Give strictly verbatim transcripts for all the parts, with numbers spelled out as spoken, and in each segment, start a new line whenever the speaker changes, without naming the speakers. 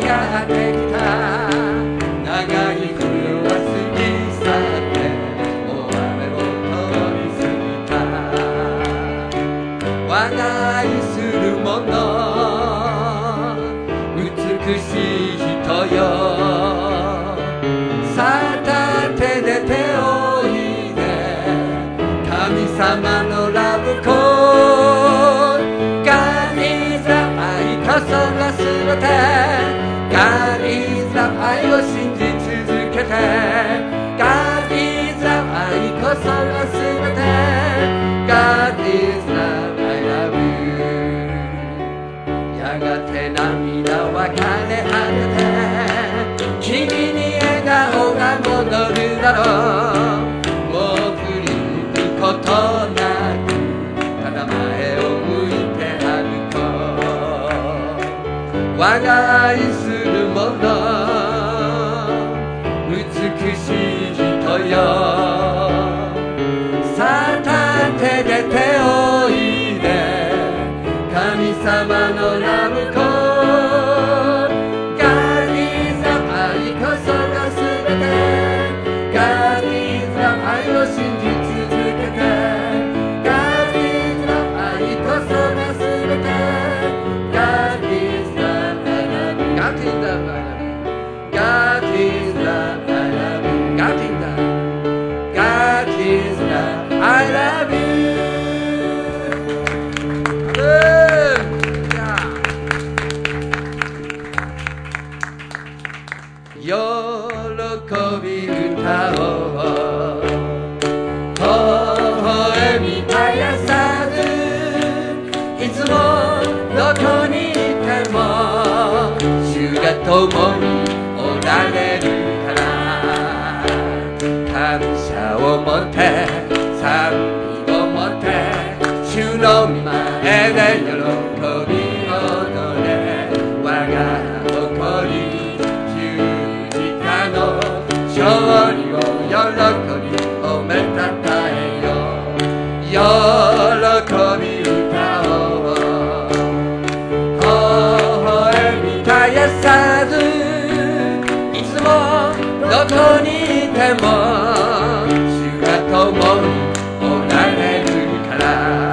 やってきた。長い冬は過ぎ去って大雨を通り過ぎた。我が愛する者、美しい人よ、さあ立てで手を入れ、神様のラブコール、God is love、愛こそがすべて、God is love、愛を信じ続けて、God is love、愛こそがすべて、God is love、I love you。 やがて涙は枯れ果てて、君に笑顔が戻るだろう。もう振り向くことなく、ただ前を向いて歩こう。我が愛する者、美しい人よ、さあ立てで手を入れ、神様のラブコール、I love you。 喜び歌おう、微笑み絶やさず、いつもどこにいても主が共におられるから、感謝を持って賛美を持って主の前で喜び踊れ。我が誇り十字架の勝利を喜び褒めたたえよ。喜び歌おう、微笑み絶やさず、いつもどこにいても共におられるから、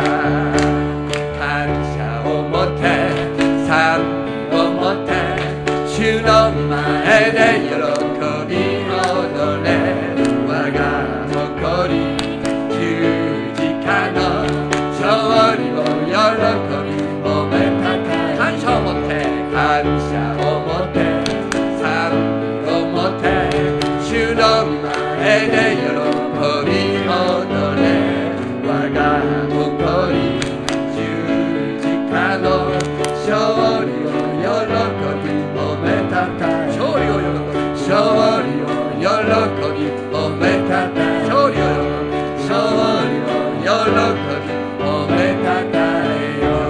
感謝を持って賛美を持って主の前で喜び踊れ。我が誇り十字架の勝利を喜び褒めたたえ。感謝を持って感謝を持って賛美を持って主の前で喜び踊れ。我が誇り十字架の勝利を喜び褒めたたえ。勝利を喜び勝利を喜び褒めたたえ。勝利を喜び勝利を喜び褒めたたえよ。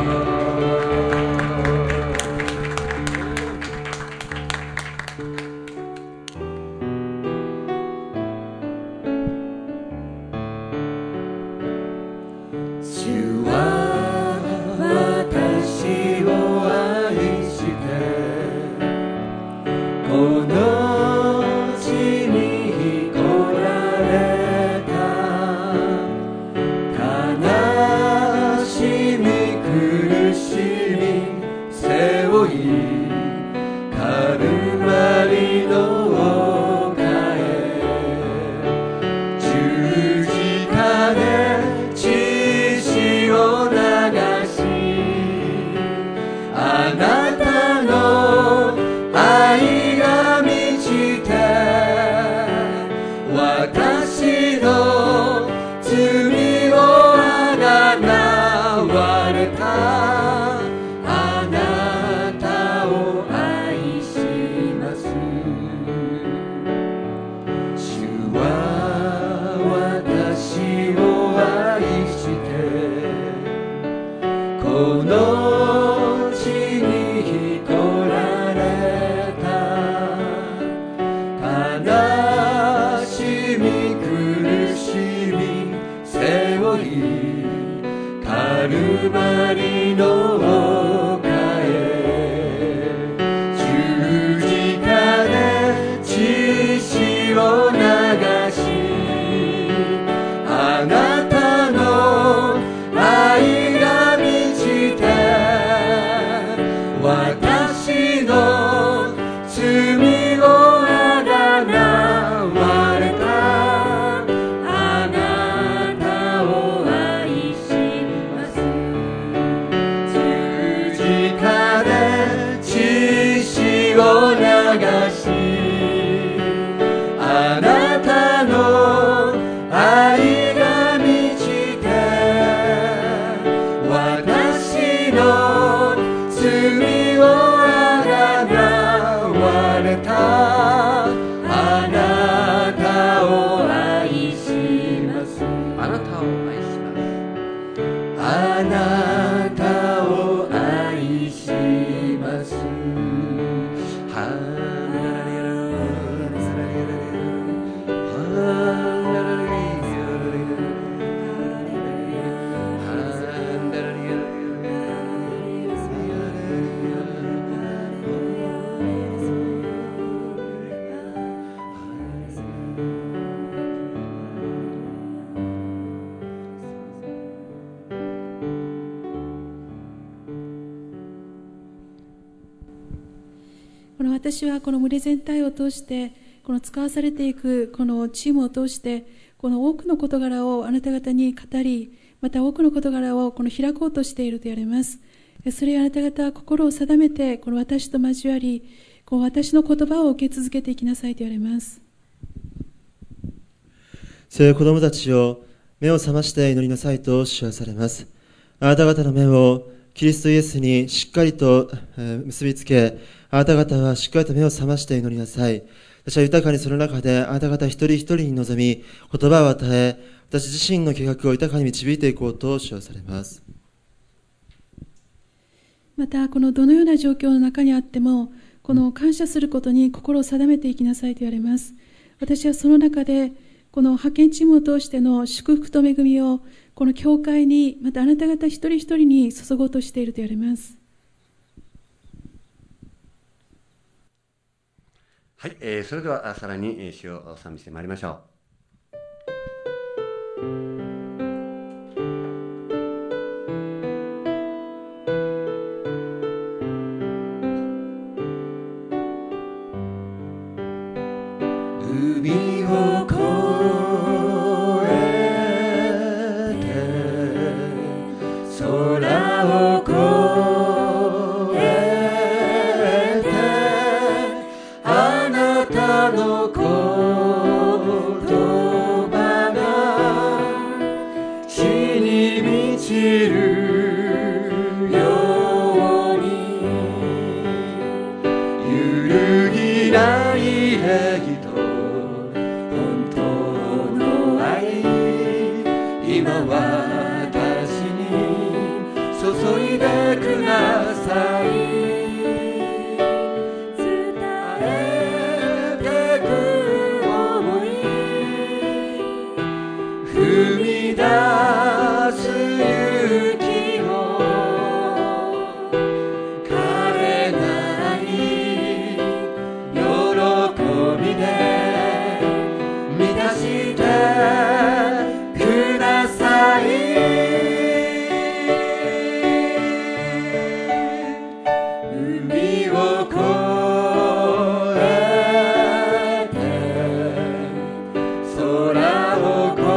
ルバリの丘へ十
探し、あなたの愛が満ちて私の罪をあがなわれた。あなたを愛します。あなたを愛します。あなたを愛します。
この私はこの群れ全体を通してこの使わされていくこのチームを通してこの多くの事柄をあなた方に語り、また多くの事柄をこの開こうとしていると言われます。それをあなた方は心を定めてこの私と交わり、この私の言葉を受け続けていきなさいと言われます。
そういう子供たちを目を覚まして祈りなさいと主はされます。あなた方の目をキリストイエスにしっかりと結びつけ、あなた方はしっかりと目を覚まして祈りなさい。私は豊かにその中であなた方一人一人に臨み、言葉を与え、私自身の計画を豊かに導いていこうと主はされます。
またこのどのような状況の中にあっても、この感謝することに心を定めていきなさいと言われます。私はその中でこの派遣チームを通しての祝福と恵みをこの教会に、またあなた方一人一人に注ごうとしていると言われます。
はい、えー、それではさらに詩を賛美してまいりましょう。
海を越えて空を越えてあなたの言葉が死に満ちるように揺るぎない礼儀と今私に注いでください。伝えてく想い踏み出す勇気を枯れない喜びで満たして海を越えて空を越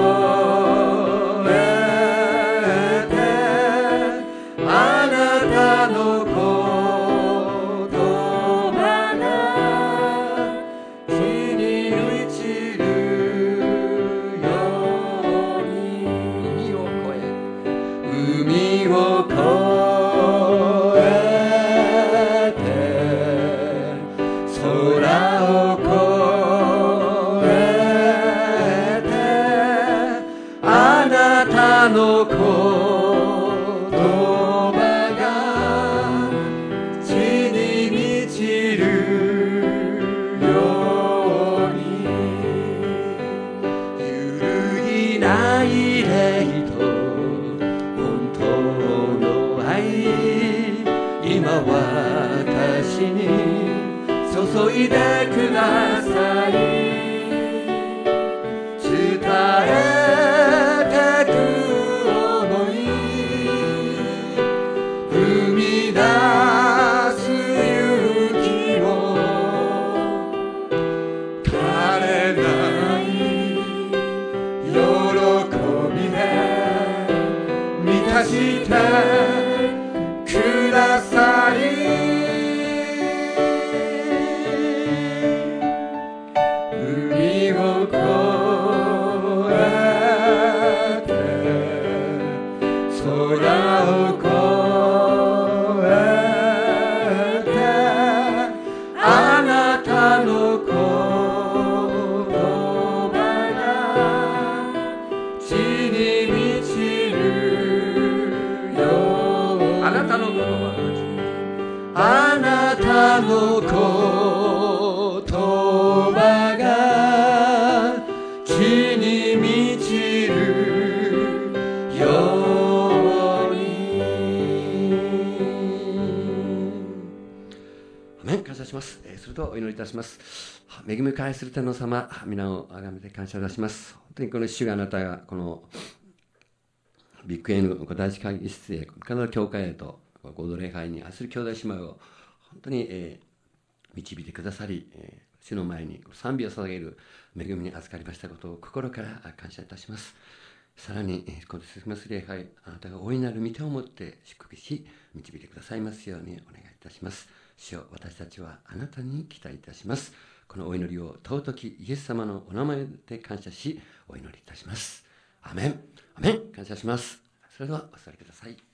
えてあなたの言葉が死に満ちるように海を越え海を越え空を越えてあなたの言葉が地に満ちるように揺るぎない礼と本当の愛今私に注いでください。伝えてく想い踏み出す勇気を枯れない喜びで満たしてください。 の言葉が地に満ちるように。
アメン。感謝します。えー、それではお祈りいたします。恵み返する天の様、皆をあがめて感謝いたします。本当にこの主があなたがこのビッグエヌの第一会議室へ、カナダ教会へと合同礼拝に愛する兄弟姉妹を本当に、えー、導いてくださり、えー、主の前に賛美を捧げる恵みに預かりましたことを心から感謝いたします。さらに、えー、このクリスマス礼拝、あなたが大いなる御手を持って祝福し導いてくださいますようにお願いいたします。主よ、私たちはあなたに期待いたします。このお祈りを尊きイエス様のお名前で感謝しお祈りいたします。アメン。アメン。感謝します。それではお座りください。